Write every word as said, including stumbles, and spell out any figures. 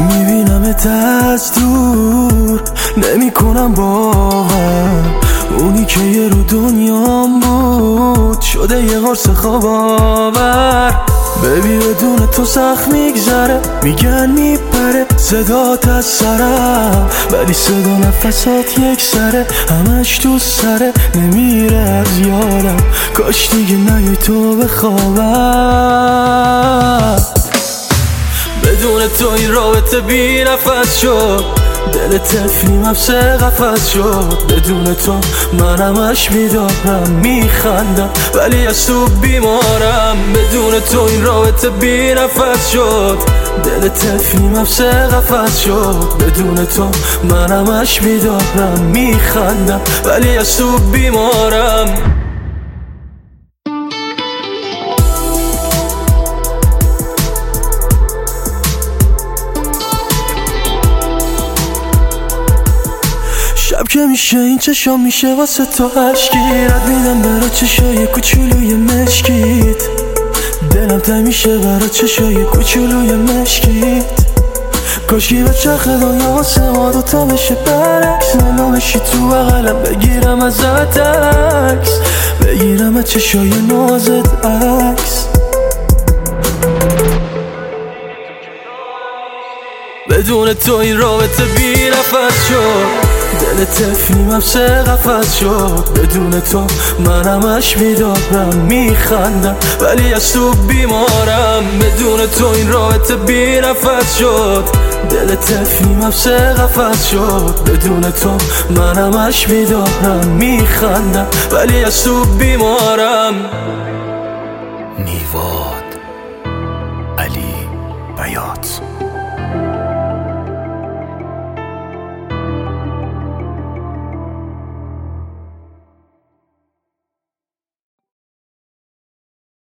میبینمت از دور، نمی کنم باور اونی که یه رو دنیام بود شده یه قرص خواب آور. ببی بدون تو سخت میگذره، میگن میپره صدات از سرم، ولی صدا نفسات یک سره، همش تو سره نمیره از یادم. کاش دیگه نیای تو بخوابم. بدون تو این رابطه بی نفس شد، دل طفلیم حبس قفس شد. بدون تو من همش بیدارم، میخندم ولی از تو بیمارم. بدون تو این رابطه بی نفس شد، دل طفلیم حبس قفس شد. بدون تو من همش بیدارم، میخندم ولی از تو بیمارم. شب که میشه این چشام میشه واسه تو عشقی، رد میدم برا چشای کوچولوی مشکیت. دلم تنگ میشه برا چشای کوچولوی مشکیت. کاشکی به چرخ دنیا واسه ما دوتا بشه برعکس، منو بشی تو بغلم بگیرم ازت عکس، بگیرم از چشای نازت عکس. بدون تو این رابطه بی نفس شد، دل طفلیم حبس قفس شد. بدون تو من همش بیدارم، میخندم ولی از تو بیمارم. بدون تو این رابطه بی نفس شد، دل طفلیم حبس قفس شد. بدون تو من همش بیدارم، میخندم ولی از تو بیمارم. نیوا